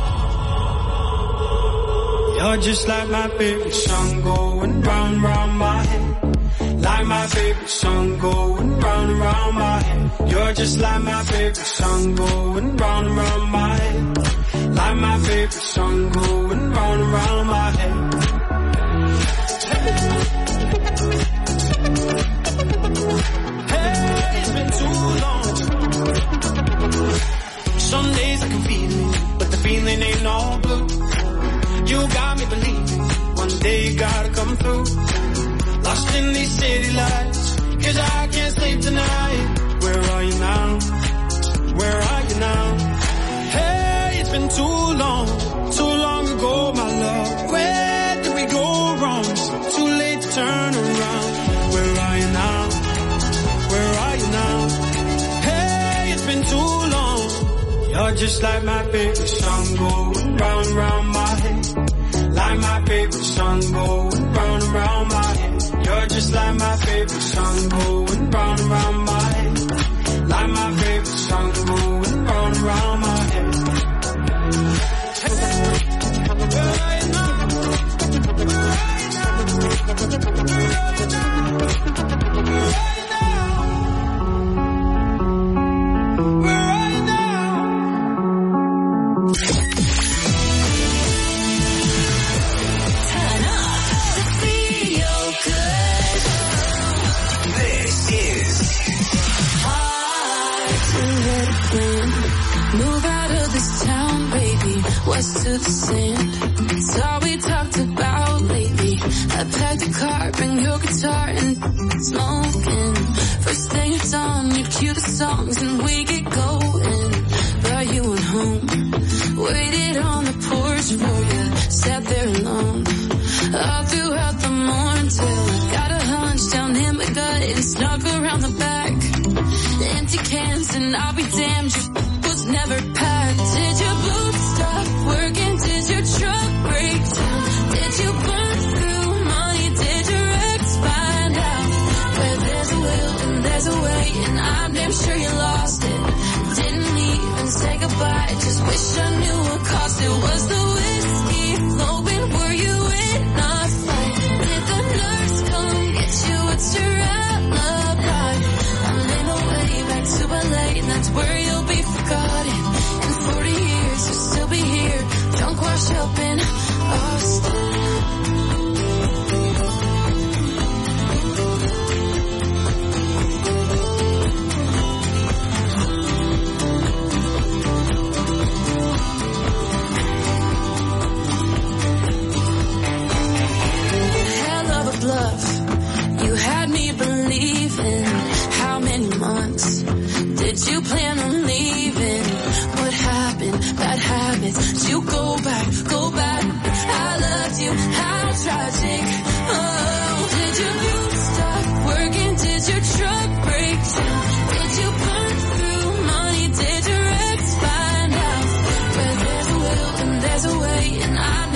You're just like my favorite song going round and round my head. Like my favorite song going round and round my head. You're just like my favorite song going round and round my head. Like my favorite song going round and round my head. Hey, it's been too long. Some days I can feel it, but the feeling ain't all blue. You got me believing one day you gotta come through. Lost in these city lights, cause I can't sleep tonight. Where are you now? Where are you now? Hey, it's been too long, too long ago, my love. Where did we go wrong? Too late to turn around. Where are you now? Where are you now? Hey, it's been too long. You're just like my favorite song going round and round my head. Like my favorite song going round and round my head. You're just like my favorite song going round and round my head. Like my favorite song going round and round my head. West to the sand, it's all we talked about lately. I packed a car, bring your guitar and smoking. First thing it's on, you cue the songs and we get going. But you went home, waited on the porch for you, sat there alone. All throughout the morning till I got a hunch down in my gut and snuck around the back. Empty cans and I'll be damned, your was never packed. Did your boots stop working? Did your truck break down? Did you burn through money? Did your ex find out? Where there's a will and there's a way, and I'm damn sure you lost it. Didn't even say goodbye, just wish I knew what cost it. Was the whiskey flowing? Were you in a fight? Did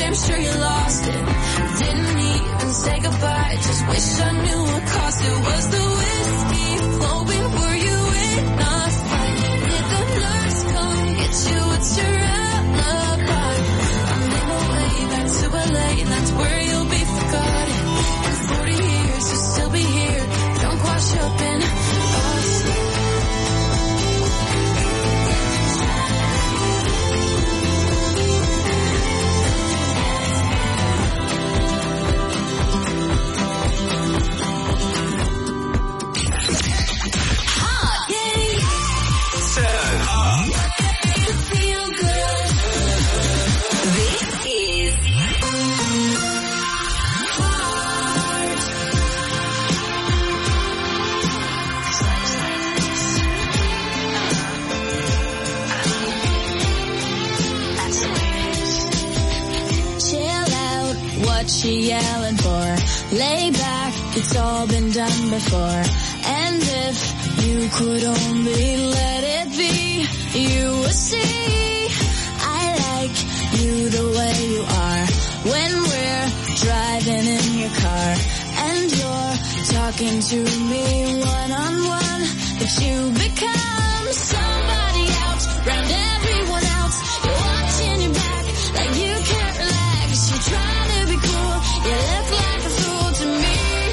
damn sure you lost it. Didn't even say goodbye, just wish I knew what cost it. Was the whiskey flowing? Were you in a fight? Did the nurse come get you? What's your alibi? I'm in my way back to L A, and that's where you'll be forgotten. In forty years you'll still be here, drunk, wash up in us. She yelling for, lay back, it's all been done before. And if you could only let it be, you would see I like you the way you are. When we're driving in your car and you're talking to me one on one, but you become somebody else, round everyone else. You're watching your back like you can't relax. You're trying to be cool, you look like a fool to me.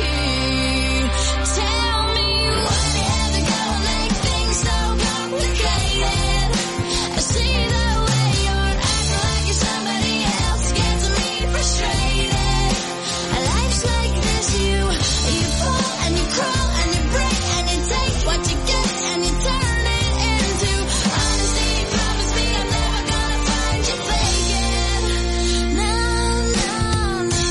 Tell me what had to go and make things so complicated. I see the way you're acting like you're somebody else, gets me frustrated. Life's like this, you you fall and you crawl and you break and you take what you get and you turn it into honesty. Promise me I'm never gonna find you faking. No, no, no.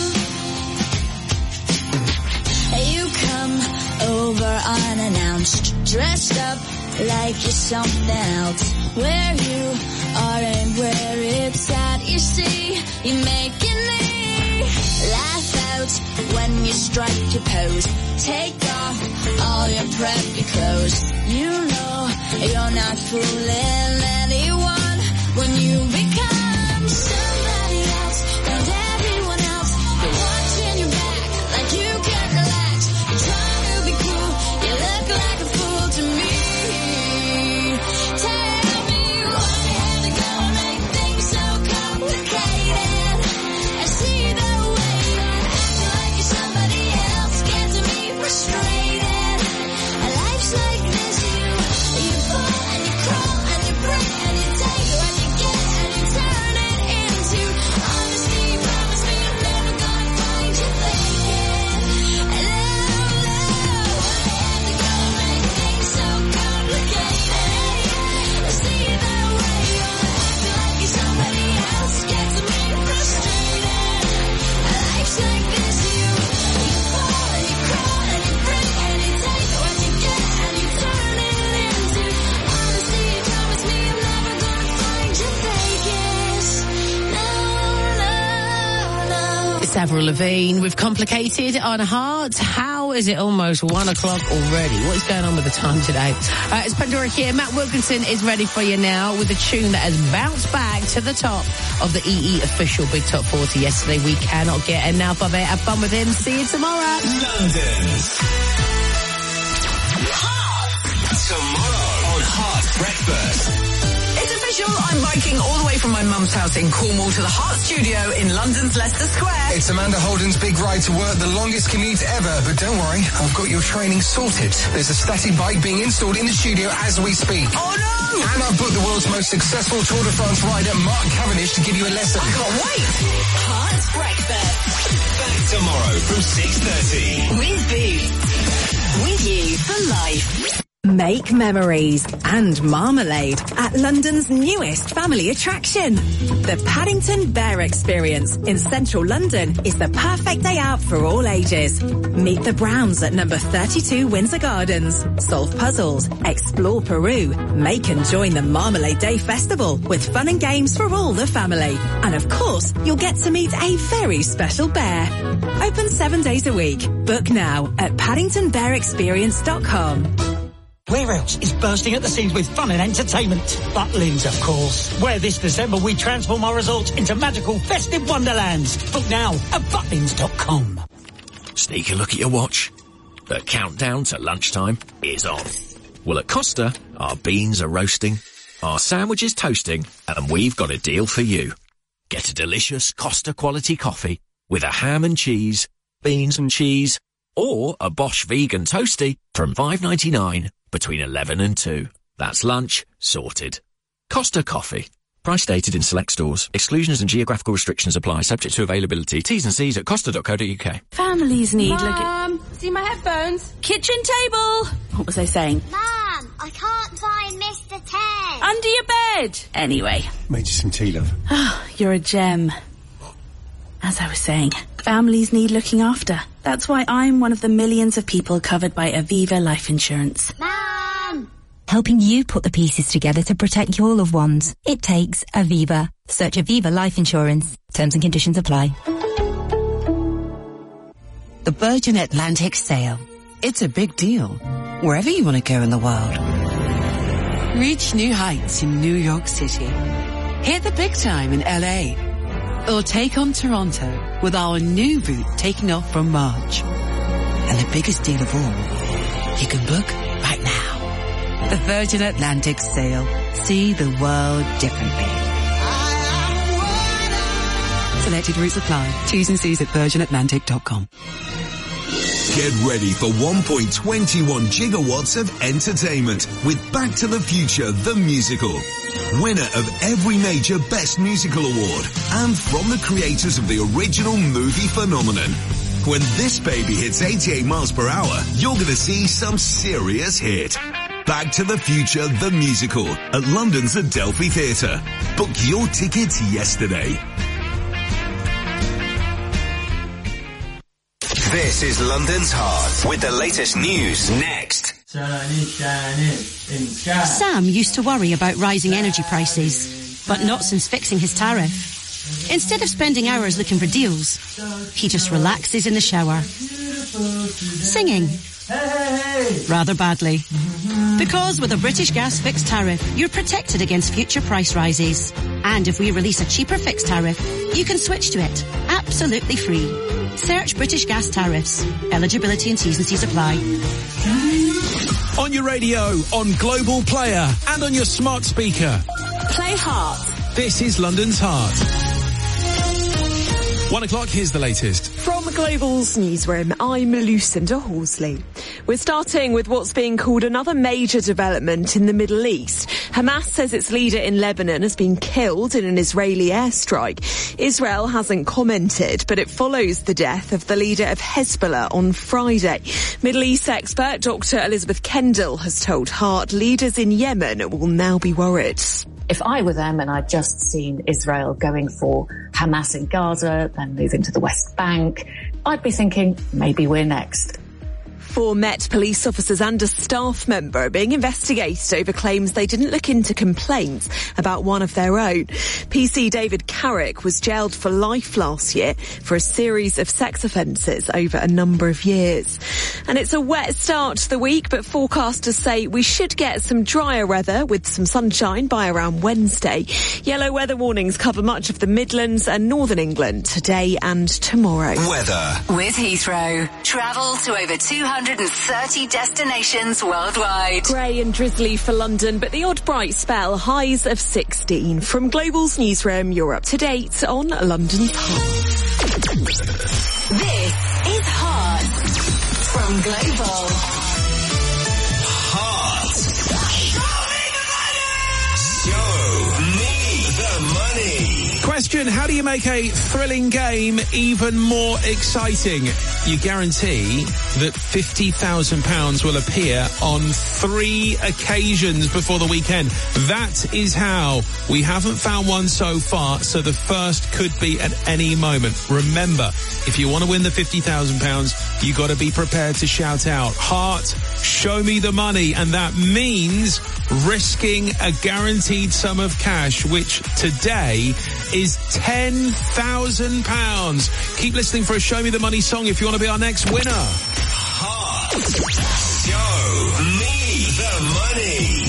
You come over unannounced, dressed up like you're something else. Where you are and where it's at, you see, you're making me laugh out when you strike your pose. Take off all your preppy clothes. You know you're not fooling anyone when you become somebody else, and everyone else. You're watching your back like you can't relax. You're trying to be cool, you look like a fool to me. Tell me what had to go and make things so complicated. I see the way you're acting like you're somebody else, gets me frustrated. Life's like this, you you fall and you crawl and you break and you take what you get and you turn it into honesty. Promise me I'm never gonna find you faking. No, no, what had to go and make things so complicated. I see the way you're acting like you're somebody else, gets me frustrated. Life's like this, you you fall and you crawl and you break and you take what you get and you turn it into honesty. Promise me I'm never gonna find you faking. No, no, no. It's Avril Lavigne with Complicated on Heart. How is it almost one o'clock already? What is going on with the time today? Uh, it's Pandora here. Matt Wilkinson is ready for you now with a tune that has bounced back to the top of the E E official Big Top forty yesterday. We cannot get enough of it. Have fun with him. See you tomorrow. London's tomorrow on Heart Breakfast. It's official, I'm biking all the way from my mum's house in Cornwall to the Heart Studio in London's Leicester Square. It's Amanda Holden's big ride to work, the longest commute ever, but don't worry, I've got your training sorted. There's a static bike being installed in the studio as we speak. Oh no! And I've booked the world's most successful Tour de France rider, Mark Cavendish, to give you a lesson. I can't wait! Heart Breakfast Back tomorrow from six thirty. with Boots. With you for life. Make memories and marmalade at London's newest family attraction. The Paddington Bear Experience in central London is the perfect day out for all ages. Meet the Browns at number thirty-two Windsor Gardens. Solve puzzles, explore Peru, make and join the Marmalade Day Festival with fun and games for all the family. And of course, you'll get to meet a very special bear. Open seven days a week. Book now at paddington bear experience dot com. Whereels is bursting at the seams with fun and entertainment. Butlins, of course, where this December we transform our resorts into magical festive wonderlands. Book now at butlins dot com. Sneak a look at your watch. The countdown to lunchtime is on. Well, at Costa, our beans are roasting, our sandwiches toasting, and we've got a deal for you. Get a delicious Costa quality coffee with a ham and cheese, beans and cheese, or a Bosch vegan toasty from five ninety-nine between eleven and two. That's lunch sorted. Costa Coffee. Price stated in select stores. Exclusions and geographical restrictions apply, subject to availability. T's and C's at costa dot co dot uk. Families need Mum, looking... Um, see my headphones? Kitchen table! What was I saying? Mum, I can't find Mister Ted. Under your bed! Anyway. Made you some tea, love. Oh, you're a gem. As I was saying, families need looking after. That's why I'm one of the millions of people covered by Aviva Life Insurance. Mum! Helping you put the pieces together to protect your loved ones. It takes Aviva. Search Aviva Life Insurance. Terms and conditions apply. The Virgin Atlantic Sail. It's a big deal, wherever you want to go in the world. Reach new heights in New York City. Hit the big time in L A. Or take on Toronto with our new route taking off from March. And the biggest deal of all, you can book right now. The Virgin Atlantic Sail. See the world differently. Selected routes apply. T's and C's at virgin atlantic dot com. Get ready for one point two one gigawatts of entertainment with Back to the Future, the musical. Winner of every major Best Musical Award and from the creators of the original movie phenomenon. When this baby hits eighty-eight miles per hour, you're going to see some serious hit. Back to the Future, the musical at London's Adelphi Theatre. Book your tickets yesterday. This is London's Heart with the latest news next. Sam used to worry about rising energy prices, but not since fixing his tariff. Instead of spending hours looking for deals, he just relaxes in the shower, singing. Rather badly. Because with a British Gas fixed tariff, you're protected against future price rises. And if we release a cheaper fixed tariff, you can switch to it, absolutely free. Search British Gas tariffs. Eligibility and T's and C's apply. On your radio, on Global Player, and on your smart speaker. Play Heart. This is London's Heart. One o'clock, here's the latest. From Global's newsroom, I'm Lucinda Horsley. We're starting with what's being called another major development in the Middle East. Hamas says its leader in Lebanon has been killed in an Israeli airstrike. Israel hasn't commented, but it follows the death of the leader of Hezbollah on Friday. Middle East expert Doctor Elizabeth Kendall has told Heart leaders in Yemen will now be worried. If I were them and I'd just seen Israel going for Hamas in Gaza, then moving to the West Bank, I'd be thinking, maybe we're next. Four Met police officers and a staff member are being investigated over claims they didn't look into complaints about one of their own. P C David Carrick was jailed for life last year for a series of sex offences over a number of years. And it's a wet start to the week, but forecasters say we should get some drier weather with some sunshine by around Wednesday. Yellow weather warnings cover much of the Midlands and Northern England today and tomorrow. Weather. With Heathrow. Travel to over two hundred thirty destinations worldwide. Grey and drizzly for London, but the odd bright spell, highs of sixteen. From Global's newsroom, you're up to date on London's Heart. This is Heart from Global. Heart. Show me the money. Question, how do you make a thrilling game even more exciting? You guarantee that fifty thousand pounds will appear on three occasions before the weekend. That is how. We haven't found one so far, so the first could be at any moment. Remember, if you want to win the fifty thousand pounds, you got to be prepared to shout out, Heart, show me the money. And that means risking a guaranteed sum of cash, which today is ten thousand pounds. Keep listening for a Show Me the Money song if you want to be our next winner. Heart. Show me the money.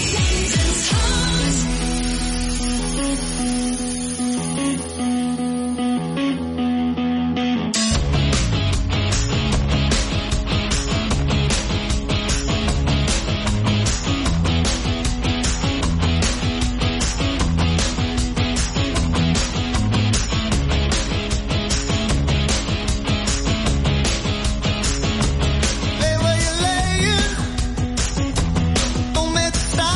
Lay where you're laying. Don't make a stop.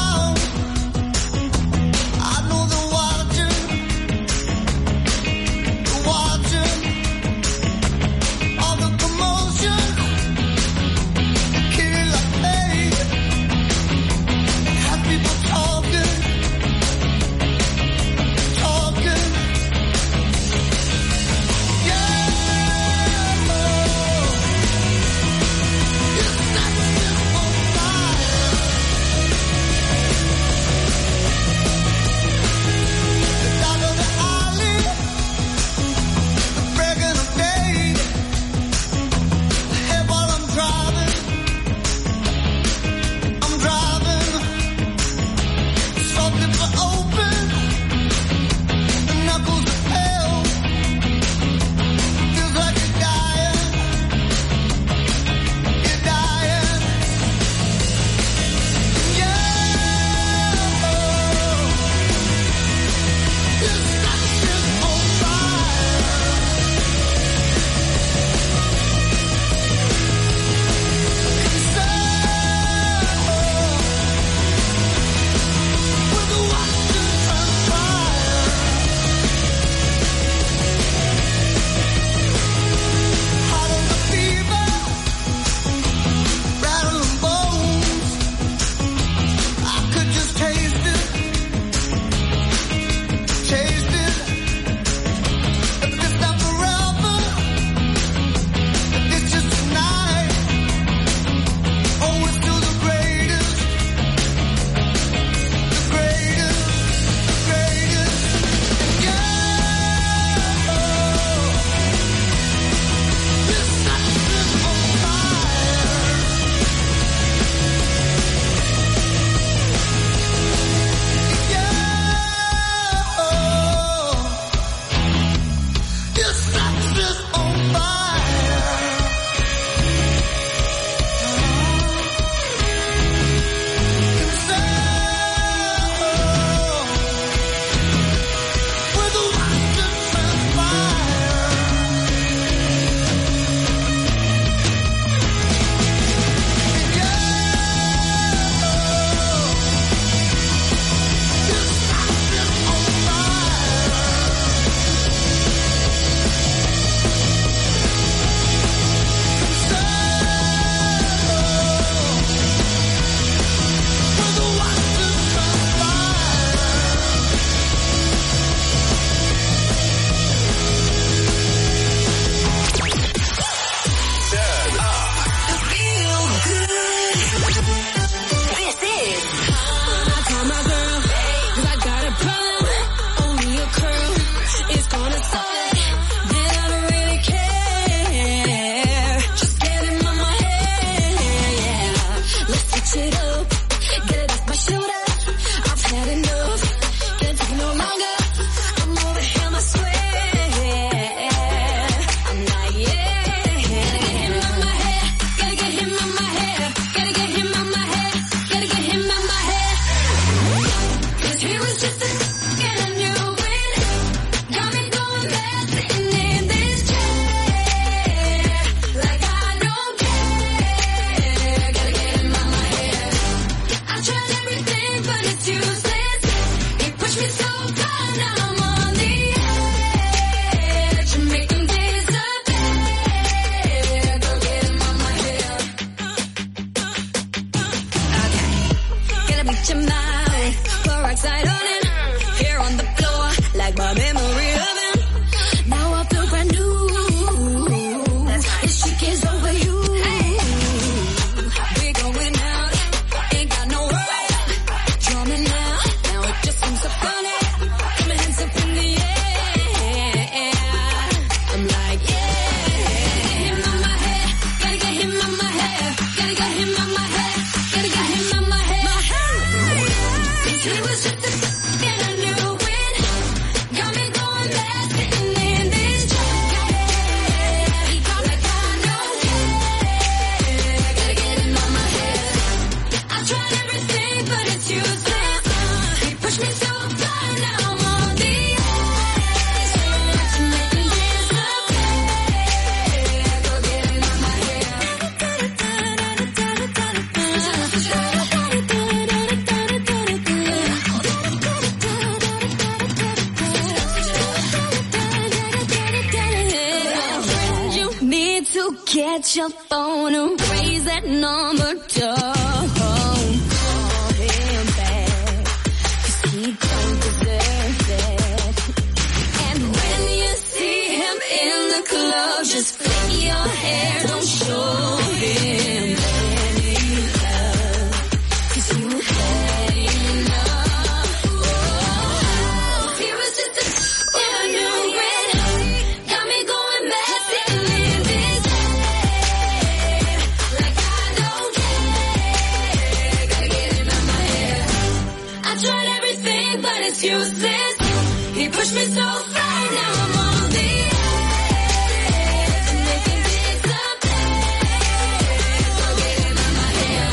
get your phone and raise that number. Don't call him back, 'cause he don't deserve that. And when you see him in the club, just flick your hair, don't show him any love, 'cause you had enough. Oh, he was just a when I knew it. Got me going mad, sitting in this head, like I don't care. Gotta get him out my head. I tried everything, but it's useless. He pushed me so far, now I'm on the edge, making big something. So get him out my head.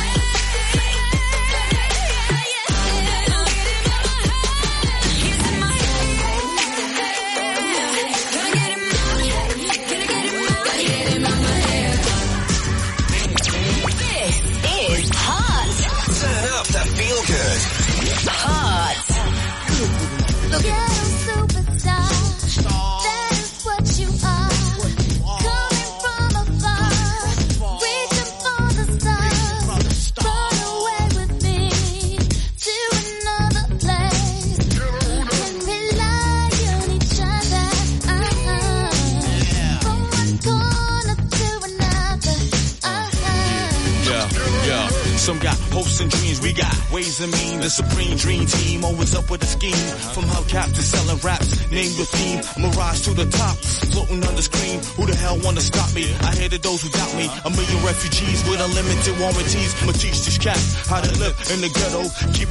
He's in my head. Gotta get him out. Gotta get him out. Gotta get him out my head. This is Hot. Turn up the feel good. Hot. Look at superstar. That is what you are. Coming from afar, reaching for the stars. Run away with me to another place. Can rely on each other. Uh-huh. From one corner to another. Uh-huh. Yeah, yeah. Some got hopes and dreams, we got ways and mean. The supreme dream team, always up with a scheme. From hubcap to selling raps, name the theme. Mirage to the top, floating on the screen. Who the hell wanna stop me? I hated those who doubt me. A million refugees with unlimited warranties. I'ma teach these cats how to live in the ghetto. Keep